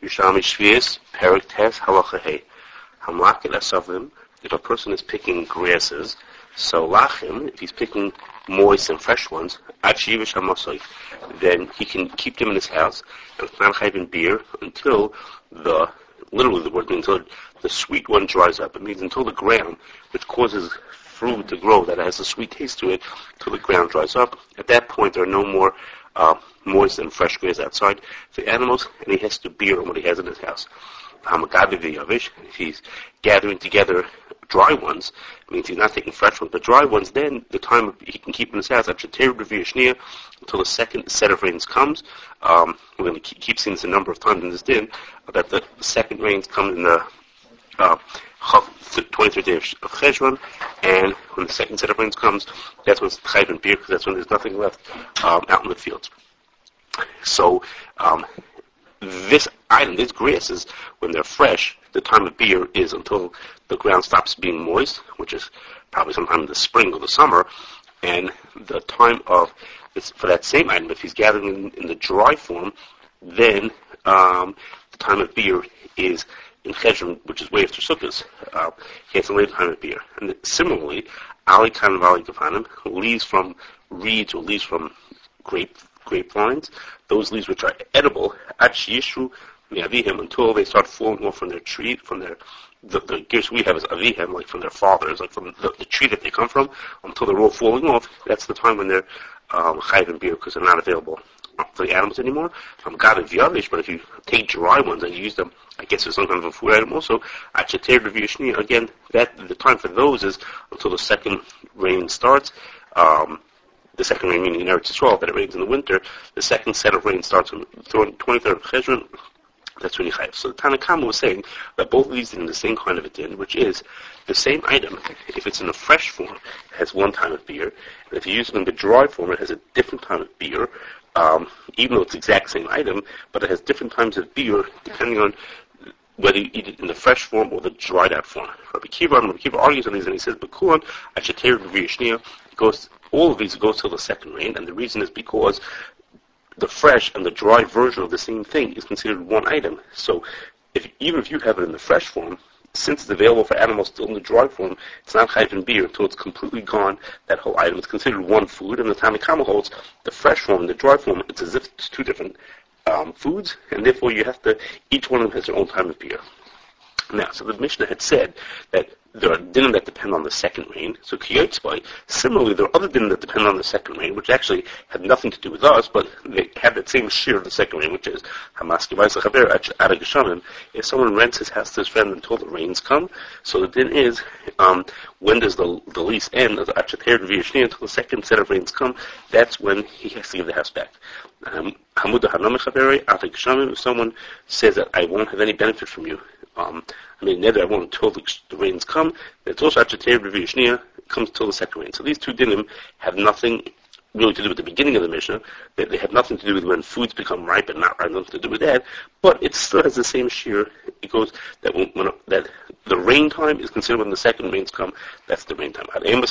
Yerushalmi Shvius, Perek Tes, Halacha Hey. Hamlaket Asavim, if a person is picking grasses, so Lachim, if he's picking moist and fresh ones, Achivish Hamasoi, then he can keep them in his house, and it's not chayv in beer until literally the word means until the sweet one dries up. It means until the ground, which causes fruit to grow, that has a sweet taste to it, until the ground dries up. At that point, there are no more moist and fresh grass outside for animals, and he has to beer on what he has in his house. If he's gathering together dry ones, it means he's not taking fresh ones, but dry ones, then the time he can keep in his house until the second set of rains comes. We're going to keep seeing this a number of times in this din, that the second rains come in the 23rd day of Cheshvan, and when the second set of rains comes, that's when it's chayv and beer, because that's when there's nothing left out in the fields. So this item, these grasses, when they're fresh, the time of beer is until the ground stops being moist, which is probably sometime in the spring or the summer, and the time of this, for that same item, if he's gathering in the dry form, then the time of beer is in Cheshvan, which is way after Sukkot. He has a later time of beer. And similarly, Ali Kan Vali Gafanim, leaves from reeds or leaves from grapevines, those leaves which are edible, at Yishu Miavihim, until they start falling off from their tree, from their the gifts we have as Avihim, like from their fathers, like from the tree that they come from, until they're all falling off. That's the time when they're chayv and beer, because they're not available for the animals anymore. God of Yavish, but if you take dry ones and use them, I guess it's some kind of a food item also. Again, that the time for those is until the second rain starts. The second rain meaning in Eretz Yisrael, that it rains in the winter. The second set of rain starts on the 23rd of Cheshvan. That's when you chayv. So the Tanna Kama was saying that both of these are in the same kind of a din, which is the same item. If it's in a fresh form, it has one time of beer, and if you use it in the dry form, it has a different time of beer. Even though it's the exact same item, but it has different times of beer depending on whether you eat it in the fresh form or the dried out form. Rabbi Kiva argues on these, and he says, "Bekulan acheter v'yishnia." All of these goes till the second rain, and the reason is because the fresh and the dry version of the same thing is considered one item. So, even if you have it in the fresh form, since it's available for animals still in the dry form, it's not chayv and beer until it's completely gone. That whole item is considered one food, and the Tanna Kama holds the fresh form and the dry form. It's as if it's two different foods, and therefore you have to. Each one of them has their own time of beer. Now, so the Mishnah had said that there are dinim that depend on the second rain. So kiyotzbai, similarly, there are other dinim that depend on the second rain, which actually have nothing to do with us, but they have that same share of the second rain, which is hamaski v'ayis chaver at a geshamim. If someone rents his house to his friend until the rains come, so the din is when does the lease end? Until the second set of rains come, that's when he has to give the house back. If someone says that I won't have any benefit from you, neither I won't until the rains come, it's also comes till the second rain. So these two dinim have nothing really to do with the beginning of the Mishnah. They have nothing to do with when foods become ripe and not ripe, nothing to do with that. But it still has the same shear. It goes that that the rain time is considered when the second rains come. That's the rain time.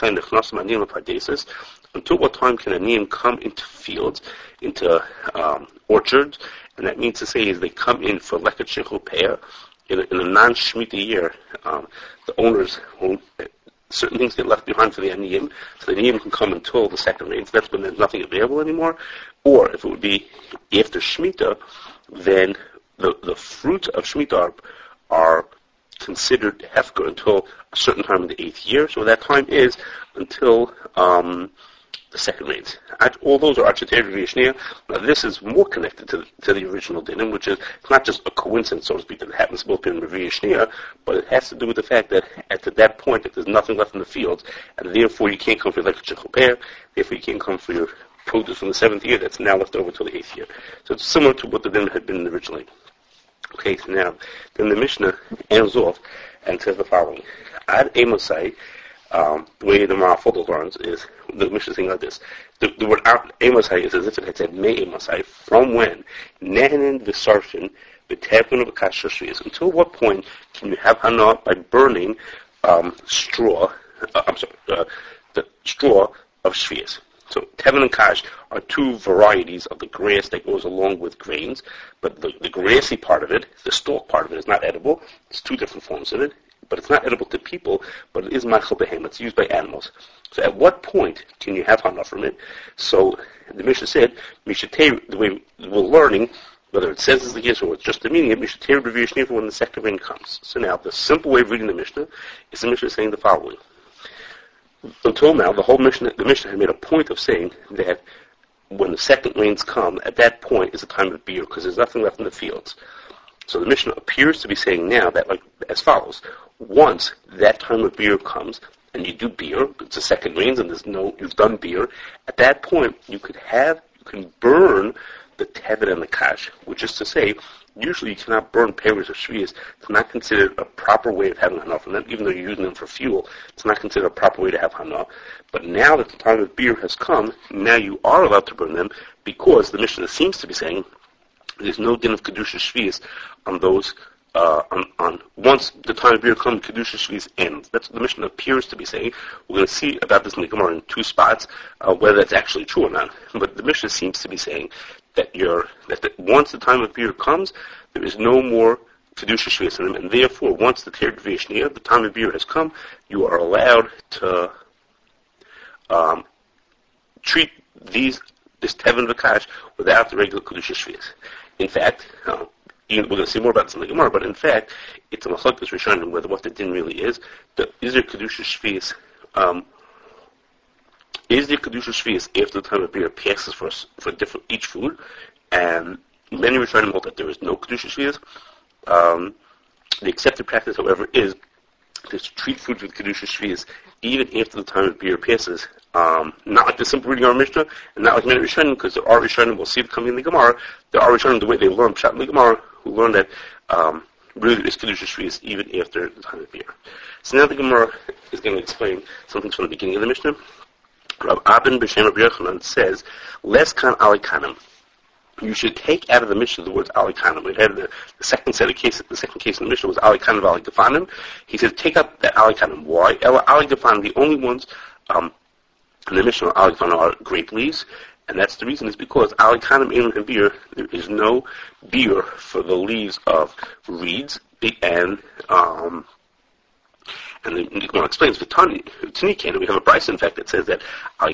Until what time can a niyam come into fields, into orchards? And that means to say is they come in for leket shechupeah. In a non-Shemitah year, the owners certain things get left behind for the aniyim, so the aniyim can come until the second rains. That's when there's nothing available anymore. Or if it would be after Shemitah, then the fruits of Shemitah are considered hefker until a certain time in the 8th year. So that time is until the second rains. All those are acheter v'yishnia. Now this is more connected to the original dinim, which is not just a coincidence, so to speak, that it happens both in v'yishnia, but it has to do with the fact that at that point, if there's nothing left in the fields, and therefore you can't come for your leket shechupeah, therefore you can't come for your produce from the 7th year that's now left over till the 8th year. So it's similar to what the dinim had been originally. Okay, so now, then the Mishnah ends off and says the following. Ad Amosai, the way the Ma'afotol learns is, the Mishnah is saying like this. The word Amosai is as if it had said Me Amosai, from when? Nehenen v'sarfin v'tepun v'kashashvias. Until what point can you have hana by burning straw, the straw of shvias? So teven and kash are two varieties of the grass that goes along with grains, but the grassy part of it, the stalk part of it, is not edible. It's two different forms of it, but it's not edible to people, but it is machal behem. It's used by animals. So at what point can you have hana from it? So the Mishnah said, the way we're learning, whether it says it's the case or it's just the meaning, it mishatei b'viyashniv when the second rain comes. So now, the simple way of reading the Mishnah is the Mishnah saying the following. Until now, the Mishnah had made a point of saying that when the second rains come, at that point is the time of beer, because there's nothing left in the fields. So the Mishnah appears to be saying now that, like, as follows. Once that time of beer comes, and you do beer, it's the second rains, and you've done beer, at that point, you can burn the tevet and the kash, which is to say, usually you cannot burn pears or shvias. It's not considered a proper way of having hana from them, even though you're using them for fuel. It's not considered a proper way to have hana. But now that the time of beer has come, now you are allowed to burn them, because the Mishnah seems to be saying there's no din of kedusha shvias on those. On once the time of beer comes, kedusha shvias ends. That's what the Mishnah appears to be saying. We're going to see about this in the Gemara in two spots, whether that's actually true or not. But the Mishnah seems to be saying that once the time of beer comes, there is no more kedusha shvias in them, and therefore, once the teir dvei the time of beer has come, you are allowed to treat this teven v'kash without the regular kedusha shvias. In fact, we're going to see more about this in the Gemara, but in fact, it's a machlokes rishonim whether what the din really is. Is there kedusha shvias? Is there kedusha shvias after the time of beer passes for different each food? And many rishonim hold that there is no kedusha shvias. The accepted practice, however, is to treat food with kedusha shvias even after the time of beer passes. Not like the simple reading of our Mishnah, and not like many rishonim, because there are rishonim, we'll see it coming in the Gemara, there are rishonim the way they learn pshat in the Gemara, who learn that really there is kedusha shvias even after the time of beer. So now the Gemara is going to explain something from the beginning of the Mishnah. Rav Abin b'Shem Rabbi Yochanan says, "Les kan alikanim." You should take out of the Mishnah the words alikanim. We had the second set of cases. The second case in the Mishnah was alikanim alikafanim. He said, take out that alikanim. Why? Alikafanim, the only ones in the Mishnah alikafanim are grape leaves, and that's the reason is because alikanim in beer, there is no beer for the leaves of reeds and the Gemara explains the Tanikan, we have a brisa in fact that says that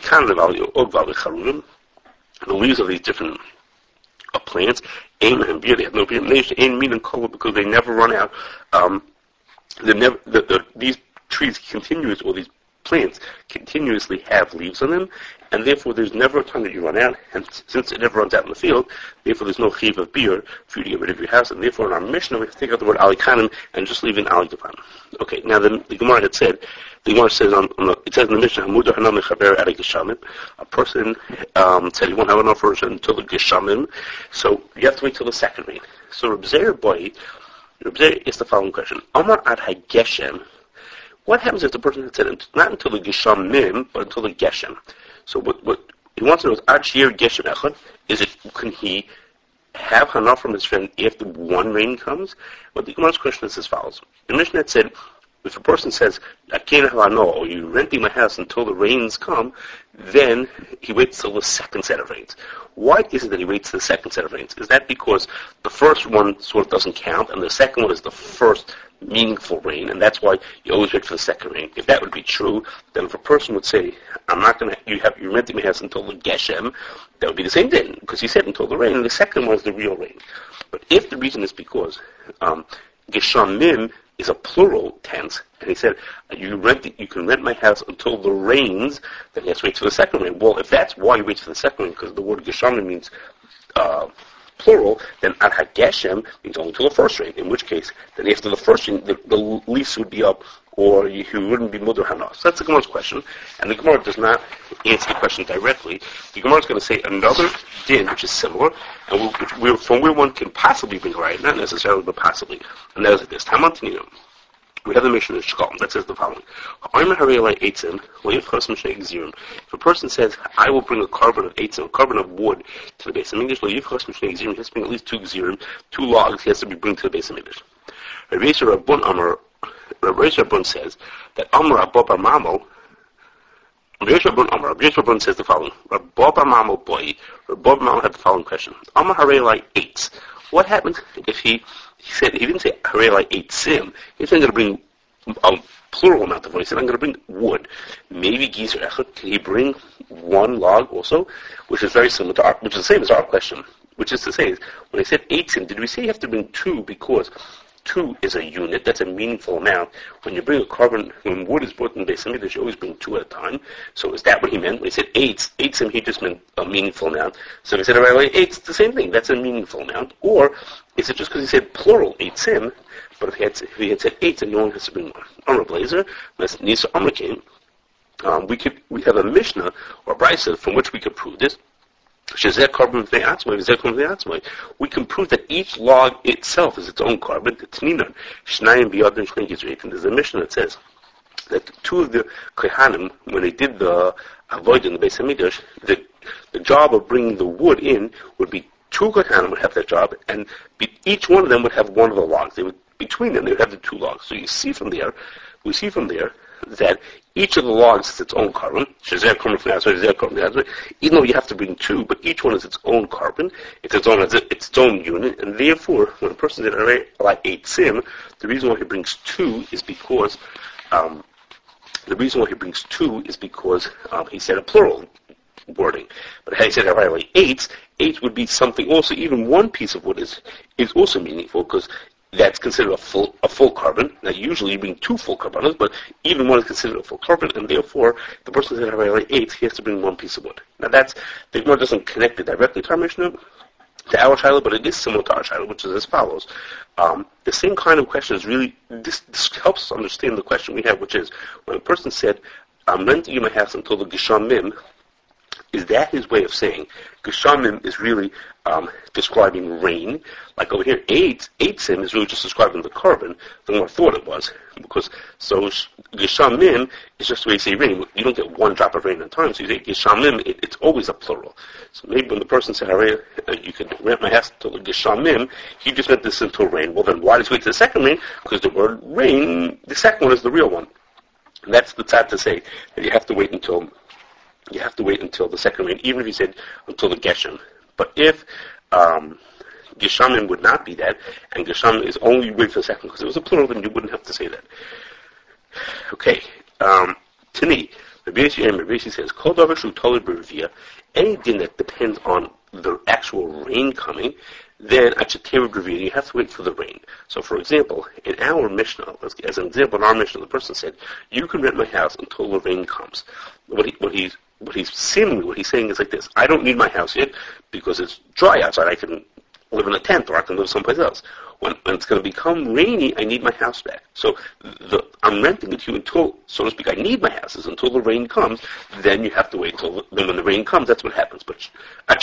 the leaves of these different plants, aim and beer, they have no beer, aim meat and color because they never run out. These trees or these plants continuously have leaves on them, and therefore there's never a time that you run out, and since it never runs out in the field, therefore there's no chiv of beer for you to get rid of your house, and therefore in our Mishnah we have to take out the word alikanim and just leave in alikafanim. Okay, now the Gemara had said, the Gemara says it says in the Mishnah, Hamudah hanam mechaber ad geshamim. A person said he won't have enough version until the geshamim, so you have to wait till the second rain. So Reb Zeir is the following question: Amar ad hageshem. What happens if the person had said not until the geshamim, but until the geshem? So what he wants to know is ad sheir geshem echad. Can he have hana from his friend after one rain comes? Well, the Gemara's question is as follows: the Mishnah had said, if a person says, I can't have hana, or you're renting my house until the rains come, then he waits till the second set of rains. Why is it that he waits till the second set of rains? Is that because the first one sort of doesn't count, and the second one is the first meaningful rain, and that's why you always wait for the second rain? If that would be true, then if a person would say, you're renting my house until the geshem, that would be the same thing, because he said until the rain, and the second one is the real rain. But if the reason is because geshamim is a plural tense, and he said, you can rent my house until the rains, then he has to wait for the second rain. Well, if that's why he waits for the second rain, because the word geshamim means plural, then ad hageshem means only until the first rain, in which case, then after the first rain, the leaves would be up, or he wouldn't be mudar hana. So that's the Gemara's question, and the Gemara does not answer the question directly. The Gemara is going to say another din, which is similar, and from where one can possibly be right, not necessarily, but possibly, and that is like this. Tamantininu. We have the Mishnah in Shkolm that says the following: if a person says, I will bring a carbon of eitzim, a carbon of wood, to the base of English, he has to bring at least 2 gzirim, 2 logs, he has to bring to the base of English. Rabbi Yisrael Rabbun says that Amar Abba Bar Mamel, Rabbi Yeshua Brun says the following. Rabbi Mamo boy. Rabbi Mamo had the following question. Amar Harei eights. What happens if he said, he didn't say Harei eight sim. He said I'm going to bring a plural amount of wood. He said I'm going to bring wood. Maybe Gizer Echad. Can he bring one log also? Which is very similar to our, which is the same as our question. Which is to say, when I said eight sim, did we say you have to bring two because 2 is a unit, that's a meaningful amount. When you bring a carbon, when wood is brought in the Beis Hamikdash, you always bring 2 at a time. So is that what he meant? When he said 8, he just meant a meaningful amount. So he said, right away, 8's the same thing, that's a meaningful amount. Or is it just because he said plural, 8 sim, but if he had said 8, then you only has to bring 1. Amar Blazer, Nisa Amar came. We have a Mishnah or Brisa from which we could prove this. We can prove that each log itself is its own carbon. And there's a Mishnah that says that 2 of the Kohanim, when they did the avoid in the Beis Hamikdash, the job of bringing the wood in would be 2 Kohanim would have that job, and each one of them would have one of the logs. Between them, they would have the 2 logs. So we see from there that each of the logs is its own carbon. Even though you have to bring 2, but each one is its own carbon. It's its own unit, and therefore, when a person did like 8 sim, the reason why he brings 2 is because he said a plural wording. But had he said like 8 would be something also. Even one piece of wood is also meaningful because that's considered a full carbon. Now, usually you bring 2 full carbonos, but even one is considered a full carbon, and therefore, the person that has 8, he has to bring 1 piece of wood. Now, the Gemara doesn't connect it directly to our Mishnah, to our Shiloh, but it is similar to our Shiloh, which is as follows. The same kind of question is really, this helps us understand the question we have, which is, when a person said, I'm renting you my house until the Geshamim, is that his way of saying Geshamim is really describing rain? Like over here, 8 sim is really just describing the carbon, the more I thought it was. Because, so Geshamim is just the way you say rain. You don't get 1 drop of rain at a time, so you say Geshamim, it's always a plural. So maybe when the person said, you can rent my house until the Geshamim, he just meant this until rain. Well then, why does he wait to the second rain? Because the word rain, the second one is the real one. And that's the tzad to say, that you have to wait until the second rain, even if you said until the Geshem. But if Geshamim would not be that, and Geshamim is only wait for the second, because it was a plural, then you wouldn't have to say that. Okay. Tani, Rabbi Yossi says, Kol davar shu toled b'reviyah, anything that depends on the actual rain coming, then at Shetera B'reviyah, you have to wait for the rain. So, for example, in our Mishnah, as an example in our Mishnah, the person said, you can rent my house until the rain comes. What he's saying is like this: I don't need my house yet because it's dry outside. I can live in a tent or I can live someplace else. When it's going to become rainy, I need my house back. So I'm renting it to you until, so to speak, I need my houses until the rain comes. Then you have to wait until then when the rain comes. That's what happens. But but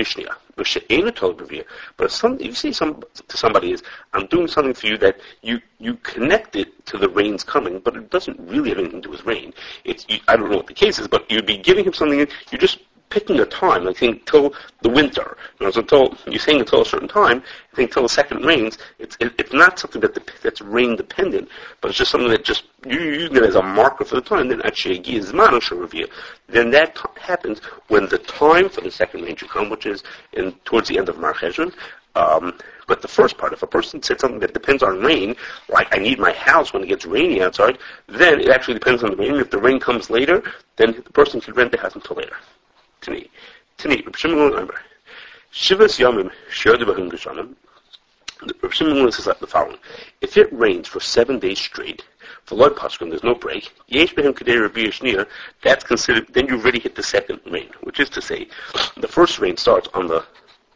if you say to somebody is, I'm doing something for you that you connect it to the rain's coming, but it doesn't really have anything to do with rain. I don't know what the case is, but you'd be giving him something. You're just picking a time, like saying till the winter. You're saying until a certain time. I think till the second rains. It's not something that's rain dependent, but it's just something that just you use it as a marker for the time. Then actually then that happens when the time for the second rain should come, which is towards the end of Mar Cheshvan. But the first part, if a person said something that depends on rain, like I need my house when it gets rainy outside, then it actually depends on the rain. If the rain comes later, then the person can rent the house until later. Tani, Shivas Yamim Shirdu Bahim Geshamim. Rav Shimon says the following: if it rains for 7 days straight, for Lord Paskum, there's no break. Yesh Behim Kedei Rabbi Yishnia. That's considered. Then you've already hit the second rain, which is to say, the first rain starts on the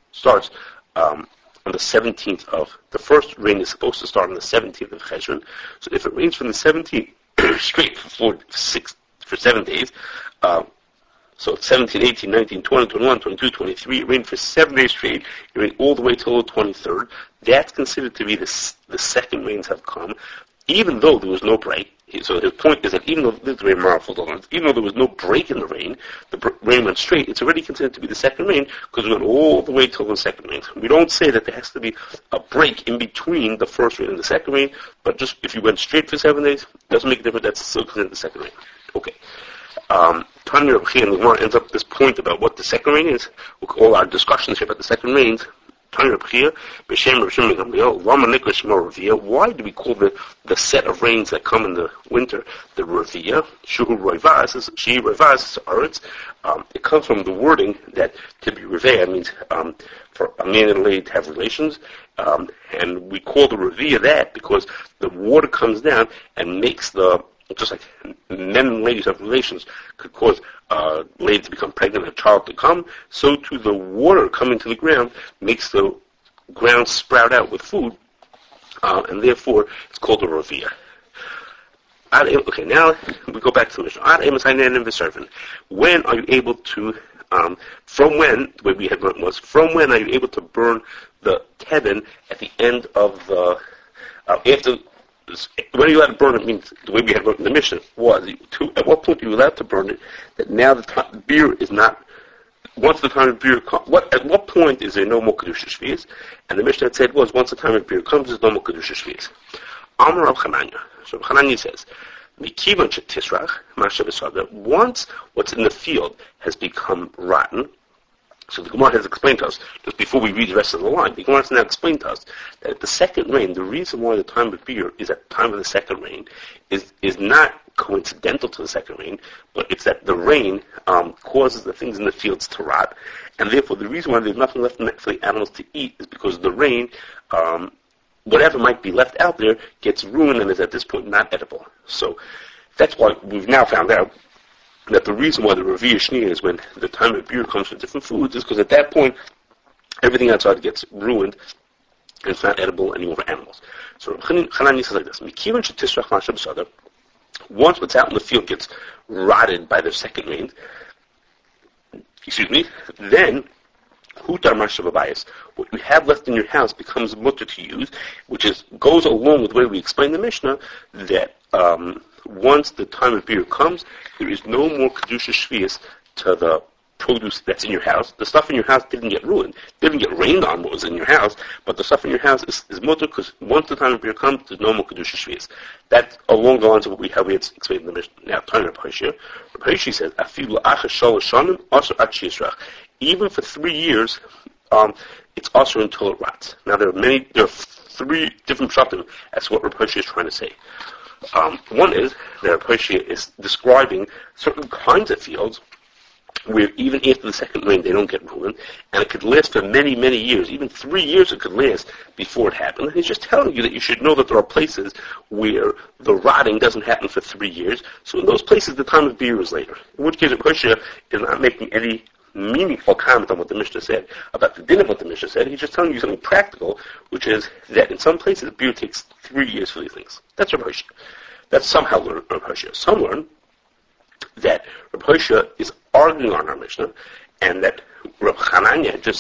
17th of the first rain is supposed to start on the 17th of Cheshvan. So if it rains from the 17th straight for 7 days. So 17, 18, 19, 20, 21, 22, 23, it rained for 7 days straight. It rained all the way till the 23rd. That's considered to be the second rains have come, even though there was no break. So his point is that even though this is very marvelous, even though there was no break in the rain rain went straight, it's already considered to be the second rain because it went all the way till the second rain. We don't say that there has to be a break in between the first rain and the second rain, but just if you went straight for 7 days, it doesn't make a difference. That's still considered the second rain. Okay. Tanya Reb Chia and the Gemara ends up at this point about what the second rain is. All our discussions here about the second rains. Tanya Reb Chia, B'Shem Reb Shimon Gamliel, Lama Nikra Shema Revia. Why do we call the set of rains that come in the winter the Revia? Shuhu Roivas, She Roivas Aretz. It comes from the wording that to be Revia means for a man and a lady to have relations. And we call the Revia that because the water comes down and makes just like men and ladies have relations could cause a lady to become pregnant and a child to come, so too the water coming to the ground makes the ground sprout out with food, and therefore it's called a ravia. Okay, now we go back to the Mishnah. When are you able to, from when, the way we had learned was, from when are you able to burn the teben at the end of the, after, when are you allowed to burn it? Means the way we had written the Mishnah was at what point are you allowed to burn it? That now the beer is not. Once the time of beer comes, at what point is there no more kedusha shvius? And the Mishnah had said was once the time of beer comes, there's no more kedusha shvius. Amar Rav Chananya. So Rav Chananya says, "Mikivan shetisrach mashav esada." Once what's in the field has become rotten. So the Gemara has explained to us, just before we read the rest of the line, the Gemara has now explained to us that at the second rain, the reason why the time of beer is at the time of the second rain is not coincidental to the second rain, but it's that the rain causes the things in the fields to rot, and therefore the reason why there's nothing left for the animals to eat is because the rain, whatever might be left out there, gets ruined and is at this point not edible. So that's why we've now found out that the reason why the Revi'ah Shniya is when the time of beer comes from different foods is because at that point everything outside gets ruined and it's not edible anymore for animals. So Chananya says like this: Mikivan shetisrach mashav b'sadar. Once what's out in the field gets rotted by the second rain, then hutar mashav abayis. What you have left in your house becomes mutter to use, which goes along with the way we explain the Mishnah that once the time of beer comes, there is no more kedusha shvius to the produce that's in your house. The stuff in your house didn't get ruined, didn't get rained on what was in your house, but the stuff in your house is mutter because once the time of beer comes, there's no more kedusha shvius. That's along the lines of how we had explained in the Mishnah. Now, Tanya Reb Hoshea says, "Afilu acha shalosh shanim asur ad sheyisrach." Even for 3 years, it's also until it rots. Now there are 3 different pshatim as to what Reb Hoshea is trying to say. One is that Reb Hoshea is describing certain kinds of fields where even after the second rain they don't get ruined, and it could last for many, many years. Even 3 years it could last before it happened. And he's just telling you that you should know that there are places where the rotting doesn't happen for 3 years. So in those places the time of beer is later. In which case Reb Hoshea is not making any meaningful comment on what the Mishnah said about the din of what the Mishnah said. He's just telling you something practical, which is that in some places beer takes 3 years for these things. That's Reb Hoshea. That's somehow Reb Hoshea. Some learn that Reb Hoshea is arguing on our Mishnah, and that Reb Chananya had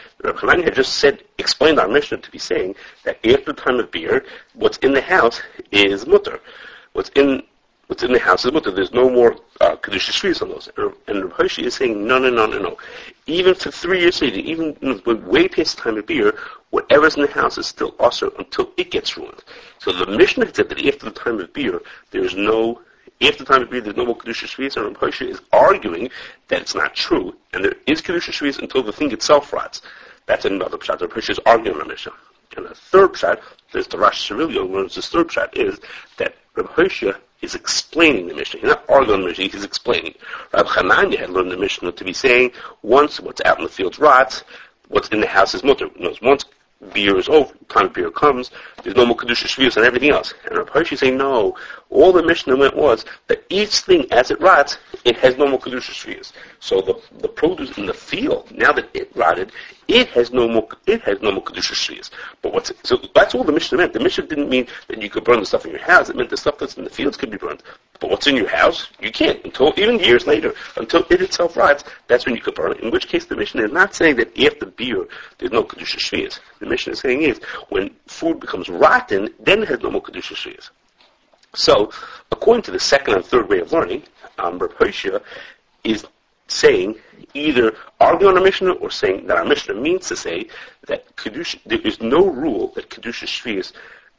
just said, explained our Mishnah to be saying that after the time of beer, what's in the house is mutter. What's in the house is mutter. There's no more kedusha shvius on those. And Reb Hoshea is saying, no. Even for 3 years later, even way past the time of beer, whatever's in the house is still also until it gets ruined. So the Mishnah said that after the time of beer, there's no more kedusha shvius, and Reb Hoshea is arguing that it's not true, and there is kedusha shvius until the thing itself rots. That's another pshat. Reb Hoshea is arguing on the Mishnah. And the third pshat, there's the Rosh Hashanah learns this third pshat is that Reb Hoshea is explaining the Mishnah. He's not arguing the Mishnah, he's explaining. Reb Chananya had learned the Mishnah to be saying, once what's out in the fields rots, what's in the house is mutter. Once beer is over, time of beer comes, there's no more kedusha shvius and everything else. And Reb Hoshea is saying, no, all the Mishnah meant was that each thing as it rots, it has no more kedusha shvius. So the produce in the field, now that it rotted, it has no more kedusha shvius. But so that's all the Mishnah meant. The Mishnah didn't mean that you could burn the stuff in your house. It meant the stuff that's in the fields could be burned. But what's in your house, you can't until even years later, until it itself rots. That's when you could burn it. In which case, the Mishnah is not saying that after beer there's no kedusha shvius. The Mishnah is saying is when food becomes rotten, then it has no more kedusha shvius. So, according to the second and third way of learning, Reb Hoshea is saying either arguing on our Mishnah or saying that our Mishnah means to say that there is no rule that kedusha shvius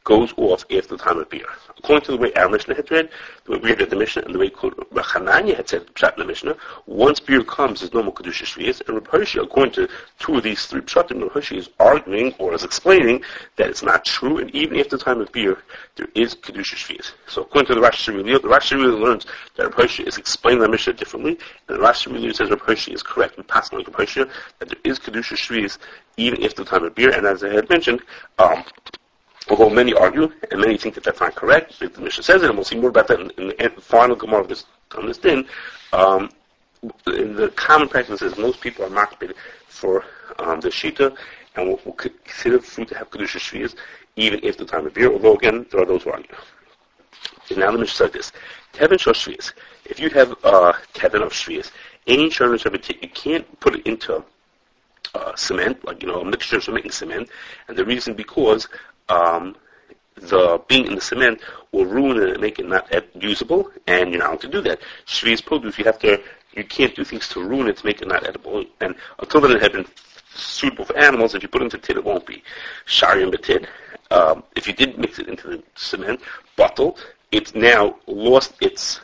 goes off after the time of beer. According to the way our Mishnah had read, the way we read the Mishnah, and the way Hananya had said Pshat in the Mishnah, once beer comes, there's no more Kedusha Shvius. And Reb Hirsch, according to two of these three Pshatim, Reb Hirsch is arguing or is explaining that it's not true, and even after the time of beer, there is Kedusha Shvius. So according to the Rashi Shemili, the Rashi Shemili learns that Reb Hirsch is explaining the Mishnah differently, and the Rashi Shemili says Reb Hirsch is correct, and passing like Reb Hirsch, that there is Kedusha Shvius even after the time of beer, and as I had mentioned, although many argue, and many think that that's not correct, the Mishnah says it, and we'll see more about that in the final Gemara of this, on this din, in the common practice is most people are makbid for the Shita, and will consider food to have Kedusha Shvius even after the time of beer, although again, there are those who argue. And now the Mishnah says this, Tevin Shal Shvius, if you have Tevin of Shvius, any churnish of it, you can't put it into cement, like, a mixture of making cement, and the reason because the being in the cement will ruin it and make it not usable, and you're not allowed to do that. Shvius produce, you can't do things to ruin it to make it not edible, and until then it had been suitable for animals. If you put it into tin, it won't be. Shari and Batin. If you did mix it into the cement bottle, it's now lost its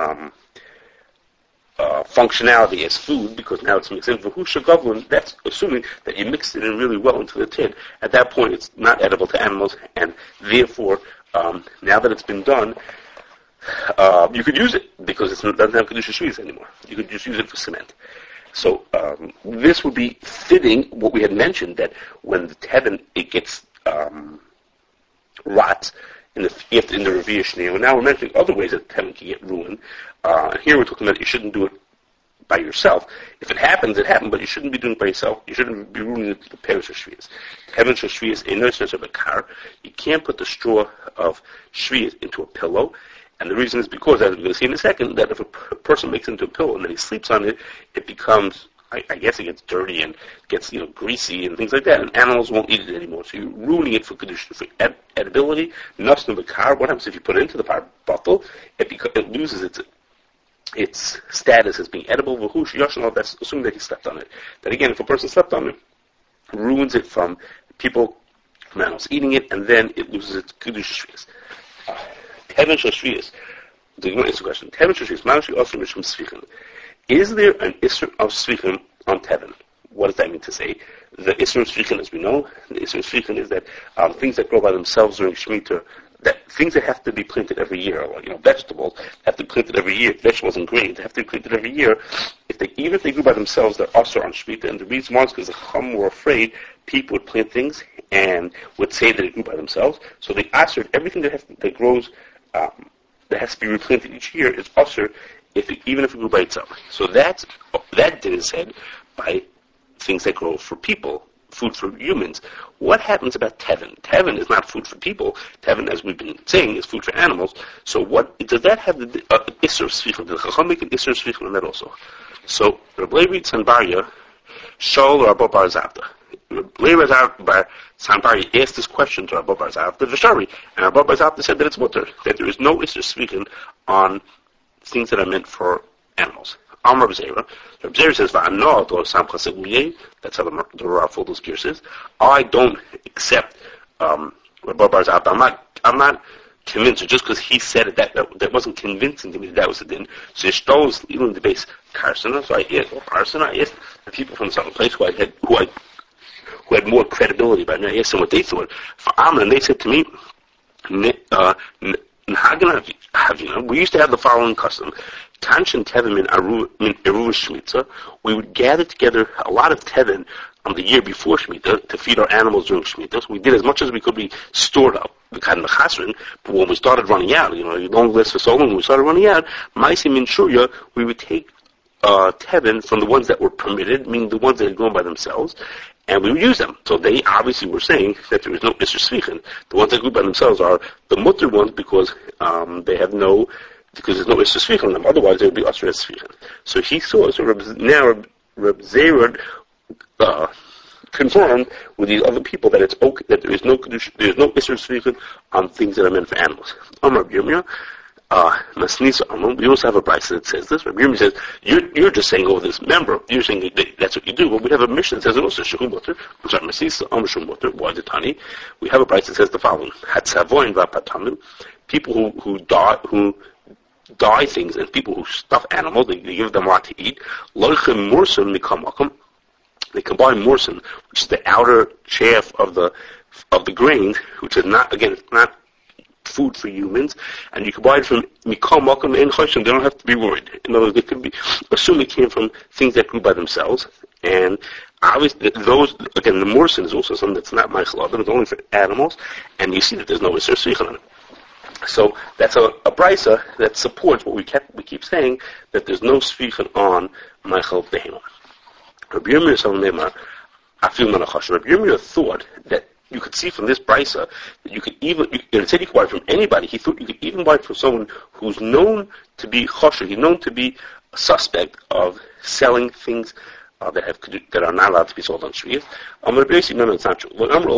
functionality as food, because now it's mixed in. V'husha govlin, that's assuming that you mixed it in really well into the tin. At that point, it's not edible to animals, and therefore, now that it's been done, you could use it, because it doesn't have Kedusha Shvius anymore. You could just use it for cement. So, this would be fitting what we had mentioned, that when the tevin, it gets rot in the Revi'ah Shneir. And now we're mentioning other ways that tevin can get ruined. Here we're talking about you shouldn't do it by yourself. If it happens, it happened, but you shouldn't be doing it by yourself. You shouldn't be ruining it to the Perish of Shvius. Tevin Shvius, in no sense of a car, you can't put the straw of Shvius into a pillow. And the reason is because, as we're going to see in a second, that if a person makes it into a pillow and then he sleeps on it, it becomes, I guess it gets dirty and gets, greasy and things like that, and animals won't eat it anymore. So you're ruining it for Kedusha, for edibility. Nothing but car. What happens if you put it into the bottle? It loses its status as being edible. V'hush yoshanol, that's assuming that he slept on it. That again, if a person slept on it, ruins it from animals eating it, and then it loses its Kedusha Shvius. Tevin Shal Shvius. The Gemara answers the question. Tevin Shal Shvius. Ma'ashi Osir Mishum Svichim. Is there an Isser of Svichim on Tevin? What does that mean to say? The Isser of Svichim, as we know, the Isser of Svichim is that things that grow by themselves during Shemitah, that things that have to be planted every year, like vegetables have to be planted every year. Vegetables and grains have to be planted every year. Even if they grew by themselves, they're also on Shemitah. And the reason why is because the Chum were afraid people would plant things and would say that it grew by themselves. So they answered everything that grows that has to be replanted each year is usher even if it grew by itself. So that is said by things that grow for people, food for humans. What happens about tevin? Tevin is not food for people. Tevin, as we've been saying, is food for animals. So what does that have the Isser of Svichim? Does the Chacham make an Isser of Svichim on that also? So Reb Levi Tzanbarya, Shol Rabba Bar Zavda. Levi Bar Tzanbarya asked this question to Rabba Bar Zavda V'shari, and Rabba Bar Zavda said that it's mutter, that there is no Isser Svichim on things that are meant for animals. Amar B'Zera. Reb Zera says, "Va'anot or Sam Chaseguye." That's how the Rav Fodel's gear says. I don't accept Rabba Bar Zavda. I'm not convinced, or just because he said it, that wasn't convincing to me that was the din. So Yishtos even the base Karsana. So I asked the people from the southern place who had more credibility about it. I asked them what they thought. For Amr, and they said to me, we used to have the following custom. Tanshin tevin min eruv shmitza. We would gather together a lot of tevin on the year before Shemitah to feed our animals during Shemitah. So we did as much as we could be stored up. We had the chasrin, but when we started running out, you don't list for so long, when we started running out, Maisi min shuya, we would take tevin from the ones that were permitted, meaning the ones that had grown by themselves, and we would use them. So they obviously were saying that there is no Isser Svichim. The ones that grew by themselves are the mutter ones because there's no Isser Svichim on them. Otherwise, they would be Asher Svichim. So he saw. So Reb Zerud confirmed with these other people that it's okay, that there is no Isser Svichim on things that are meant for animals. Amar Yirmiyah, Masnisa Amram, we also have a brisa that says this. Rabbi Yirmiyah says, you're just saying, oh, this member, you're saying that's what you do. But we have a mission that says it also, Shehu Mutter, which are Masnisa Amram Shehu Mutter, why the Tani? We have a brisa that says the following, Hatzavoin V'Patanim, people who dye things and people who stuff animals, they give them a lot to eat. Loichem Mursim Mikamakum, they combine Mursim, which is the outer chaff of the grain, which is not, again, it's not food for humans, and you can buy it from Mikal Malkum and Choshen. They don't have to be worried. In other words, they could be assume it came from things that grew by themselves. And obviously, those again, the morsin is also something that's not Meichel Adam. It's only for animals, and you see that there's no Isser Svicha on it. So that's a brisa that supports what we keep saying, that there's no Svicha on Meichel Behema. Rabbi Yirmiyah thought that you could see from this brisa that you could even, it said you could buy it from anybody. He thought you could even buy it from someone who's known to be chosher, he's known to be a suspect of selling things that are not allowed to be sold on Shvius. No, it's not true.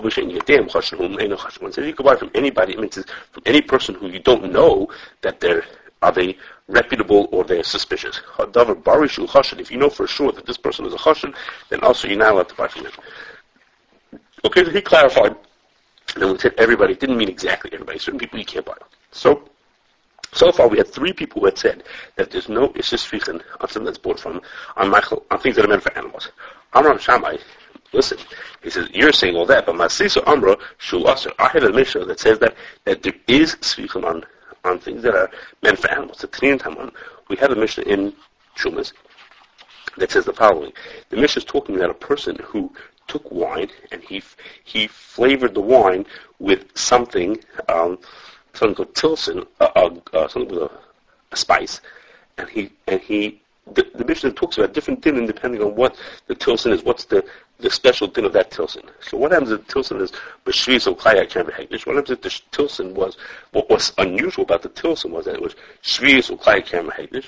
When says you could buy it from anybody, it means from any person who you don't know that are they reputable or they're suspicious. If you know for sure that this person is a chosher, then also you're not allowed to buy from him. Okay, so he clarified, and then we said everybody, it didn't mean exactly everybody, certain people you can't buy. So far we had 3 people who had said that there's no Isser Svicha on something that's bought from, on things that are meant for animals. Amram Shammai, listen, he says, you're saying all that, but Masisa Amra Shul Aser, I have a Mishnah that says that there is Svicha on things that are meant for animals. The Trin Taman, we have a Mishnah in Shumas that says the following. The Mishnah is talking about a person who took wine and he flavored the wine with something called tilson, something with a spice, and the Mishnah talks about different din depending on what the tilson is, what's the special din of that tilson. So what happens if the tilson is b'shvius or klaya k'em v'hekdesh? What happens if the tilson was, what was unusual about the tilson was that it was shvius or klaya k'em v'hekdesh?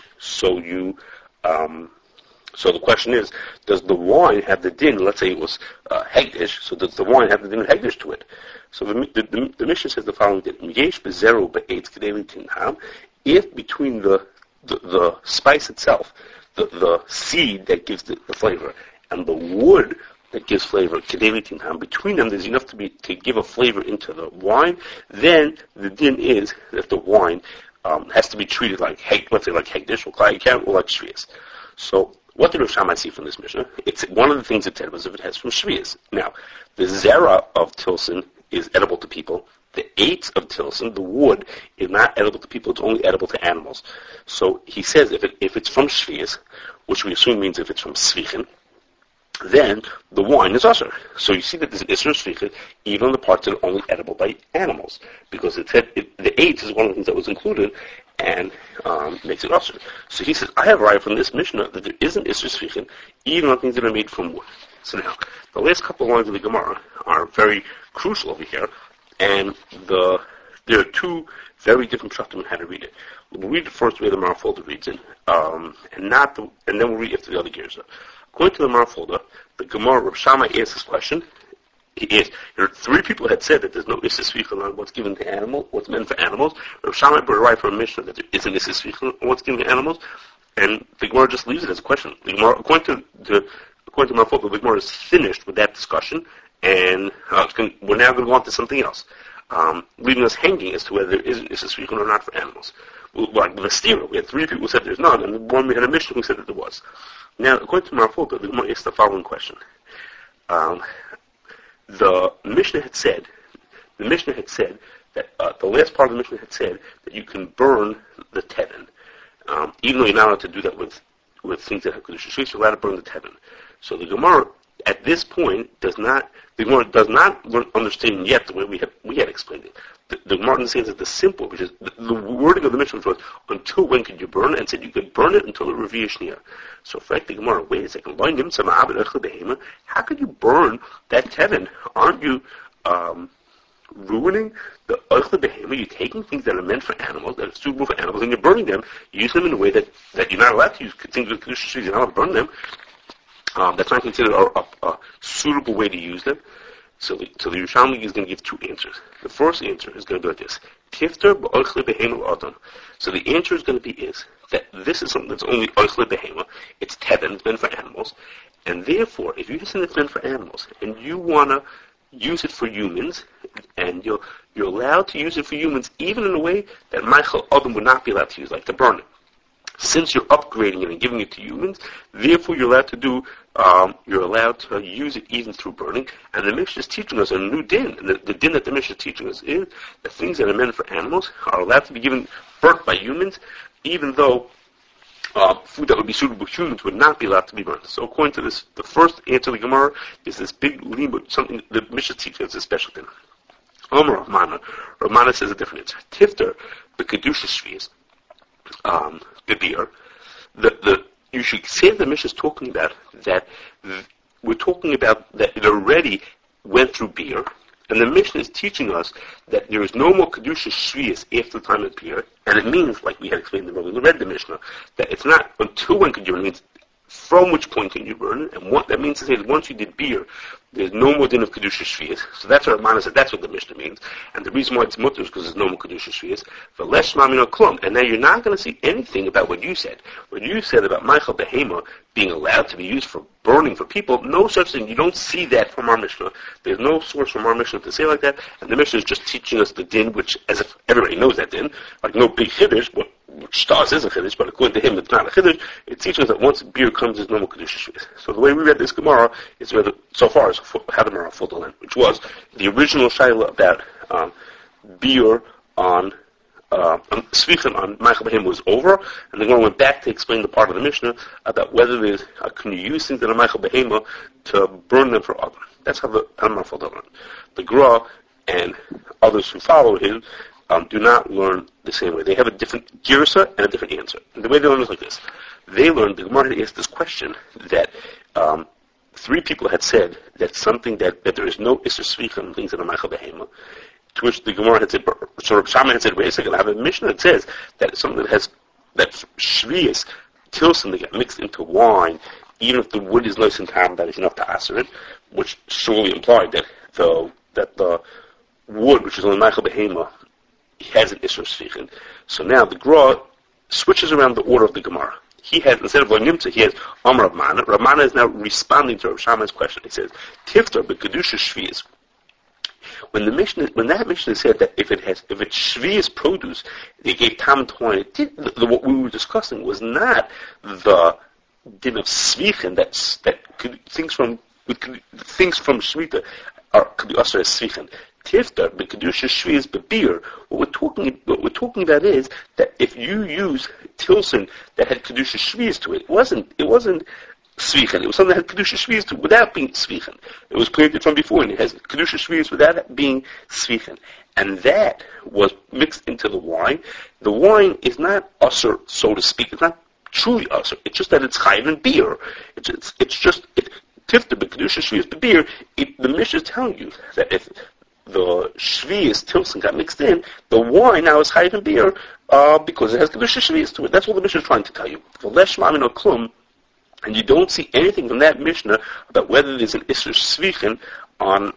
So the question is, does the wine have the din? Let's say it was hegdish. So does the wine have the din of hegdish to it? So the Mishnah says the following: if between the spice itself, the seed that gives the flavor, and the wood that gives flavor, between them there's enough to give a flavor into the wine, then the din is that the wine has to be treated like let's say like hegdish or klai or like shvius. So what did Rav Shammai see from this Mishnah? It's one of the things it said was if it has from shvius. Now, the zera of tilson is edible to people. The eights of tilson, the wood, is not edible to people. It's only edible to animals. So he says if it's from shvius, which we assume means if it's from svichin, then the wine is usher. So you see that there's an isser svichin even on the parts that are only edible by animals, because it said the eights is one of the things that was included and makes it usher. So he says, I have a right from this Mishnah that there isn't isser svichin even on things that are made from wood. So now, the last couple of lines of the Gemara are very crucial over here, and there are 2 very different pshatim on how to read it. We'll read the first way the Marfolder reads it, and then we'll read after the other gears. According to the Marfolder, the Gemara, Rav Shammai asked this question. There are 3 people that had said that there's no Isser Svicha on what's given to animals, what's meant for animals. Rav Shammai brought a right from a Mishnah that there isn't Isser Svicha on what's given to animals, and the Gemara just leaves it as a question. The Gemara, according to my fault, the Gemara is finished with that discussion, and we're now going to go on to something else, leaving us hanging as to whether there is Isser Svicha or not for animals. Like the Vestira, we had 3 people who said there's none, and one we had a Mishnah who said that there was. Now, according to my fault, the Gemara asks the following question. The Mishnah had said that the last part of the Mishnah had said that you can burn the tevin, even though you're not allowed to do that with things that have kedusha shvius, you're allowed to burn the tevin. So the Gemara at this point does not understand yet the way we had explained it. The Gemara understands that the simple, which is the wording of the Mishnah was until when could you burn it, and said you could burn it until the Revi'ah Shniya. So for the Gemara, wait a second, how could you burn that tevin? Aren't you ruining the Oichle Behema? You're taking things that are meant for animals, that are suitable for animals, and you're burning them. You use them in a way that you're not allowed to use things with kedusha shvius. You're not allowed to burn them. That's not considered a suitable way to use them. So the Yerushalmi is going to give 2 answers. The first answer is going to be like this: Tifter b'oichle behema adam. So the answer is going to be is that this is something that's only oichle behema. It's teben, it's meant for animals, and therefore, if you have something that's meant for animals and you want to use it for humans, and you're allowed to use it for humans even in a way that Michael Adam would not be allowed to use, like to burn it. Since you're upgrading it and giving it to humans, therefore you're allowed to use it even through burning. And the Mishnah is teaching us a new din. And the din that the Mishnah is teaching us is that things that are meant for animals are allowed to be given burnt by humans, even though food that would be suitable for humans would not be allowed to be burnt. So according to this, the first answer of the Gemara is this big limud, something the Mishnah teaches us a special din. Omer Ramana says a different answer. Tifter, the kedusha shvius, the beer. You should say the Mishnah is talking about that. We're talking about that it already went through beer, and the Mishnah is teaching us that there is no more kedusha shvius after the time of beer, and it means, like we had explained in the read the Mishnah, that it's not until when could you burn. It means from which point can you burn it, and what that means to say that once you did beer, there's no more din of kedusha shvius. So that's what Ramana said. That's what the Mishnah means, and the reason why it's mutter is because there's no more kedusha shvius. V'lesh mamino klum, and now you're not going to see anything about what you said. What you said about Michael Behema being allowed to be used for burning for people, no such thing. You don't see that from our Mishnah. There's no source from our Mishnah to say like that, and the Mishnah is just teaching us the din, which, as if everybody knows that din, like no big chiddush, which Stas is a chiddush, but according to him it's not a chiddush. It teaches us that once beer comes, there's no more kedusha shvius. So the way we read this Gemara is read so far as how the Gemara fulfilled the land, which was the original shaila about beer on Svichen on Michael Behema was over, and the Gemara went back to explain the part of the Mishnah about whether there's can you use things that are Michael Behema to burn them for Adam. That's how the Gemara fulfilled the land. The Gra and others who follow him do not learn the same way. They have a different girsa and a different answer. And the way they learn is like this. They learned, the Gemara had asked this question, that three people had said that something that there is no Isser Svicha things that are Michael Behema, to which the Gemara had said, so Rav Shammai had said, wait a second, I have a Mishnah that says that something that has, that Shvius, tilson, that get mixed into wine, even if the wood is nice and calm, that is enough to answer it, which surely implied that the wood, which is on Michael Behema, has an Isser Svichen. So now the Gra switches around the order of the Gemara. He has, instead of Lo Nimtza, he has Amar Ramana. Ramana is now responding to Rav Shammai's question. He says, Tiftar b'kedusha shvius. When that Mishnah said that if it's shvius produce, they gave tam and wine, what we were discussing was not the din of svichen things from shvita could be also as svichen. Tiftar b'kedusha shvius b'beer. What we're talking about is that if you use tilson that had kedusha shvius to it, it wasn't svichen. It was something that had kedusha shvius to it without being svichen. It was planted from before, and it has kedusha shvius without being svichen. And that was mixed into the wine. The wine is not usher, so to speak. It's not truly usher. It's just that it's chayiv in beer. It's just tifta b'kedusha shvius b'beer. The Mishnah is telling you that if the shvius tilson got mixed in, the wine now is chayiv in beer because it has kedusha shvius to it. That's what the Mishnah is trying to tell you. V'lesh mamino klum. And you don't see anything from that Mishnah about whether there's an Isser Svichen on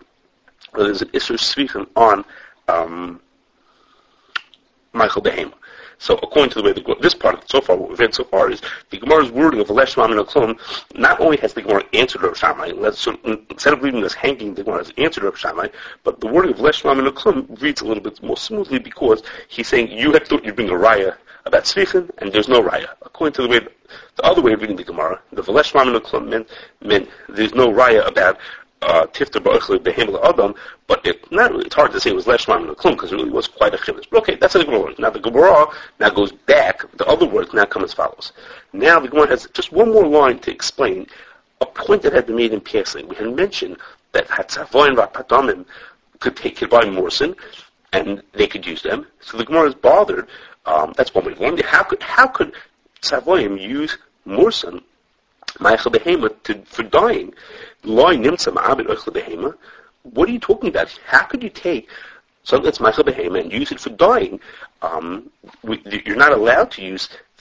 Michael Behema. So according to the way this part so far, what we've read so far is the Gemara's wording of Lesh Mamino Klum. Not only has the Gemara answered Rav Shammai, so instead of leaving us hanging, the Gemara has answered Rav Shammai, but the wording of Lesh Mamino Klum reads a little bit more smoothly because he's saying you had thought you'd bring a raya about Svichen, and there's no raya. According to the other way of reading the Gemara, the V'lesh Mamino Klum meant there's no raya about Tifta Ba'ochle Behemel Adam, but it's hard to say it was Lesh Mamino Klum because it really was quite a chiddush. But okay, that's how the Gemara works. Now the Gemara now goes back. The other words now come as follows. Now the Gemara has just one more line to explain a point that had been made in passing. We had mentioned that Hatzavoin V'Patamim could buy Morsin, and they could use them. So the Gemara is bothered. That's one way of learning. How could Savoyim use Morsin, Ma'achel Behema, for dying? Loi Nimtza Ma'abed Ochel Behema. What are you talking about? How could you take something that's Ma'achel Behema and use it for dying? You're not allowed to use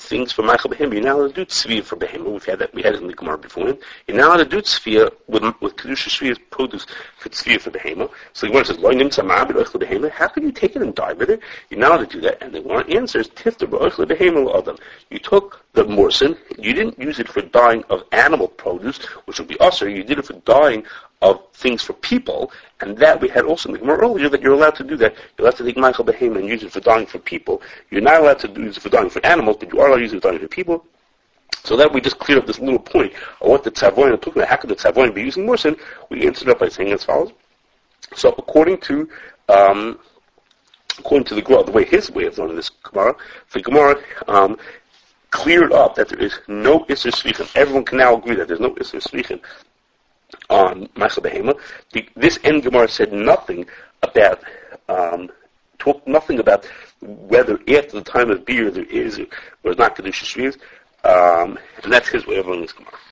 things for Michael Behema. You're not allowed to do tzviya for Behema. We had it in the Gemara before. You're not allowed to do tzviya with Kedusha Shviya's produce for tzviya for Behema. So the Gemara says, Lo nimtza ma'abed oichle Behema. How can you take it and die with it? You're not allowed to do that. And the Gemara answers, Tifta b'oichle Behema l'adam. You took the morsin, you didn't use it for dyeing of animal produce, which would be usher. You did it for dyeing of things for people, and that we had also in the Gemara earlier that you're allowed to do that. You're allowed to take Michael Behema and use it for dyeing for people. You're not allowed to use it for dyeing for animals, but you are allowed to use it for dyeing for people. So that we just cleared up this little point of what the Tzavoyin are talking about. How could the Tzavoyin be using morsin? We answered up by saying as follows. So according to the Gemara, his way of learning this Gemara, the Gemara cleared up that there is no Isser Svichen. Everyone can now agree that there's no Isser Svichen on Michael Behema. This end Gemara said nothing about whether after the time of beer there is or is not Kedusha Shvius, and that's his way of learning this Gemara.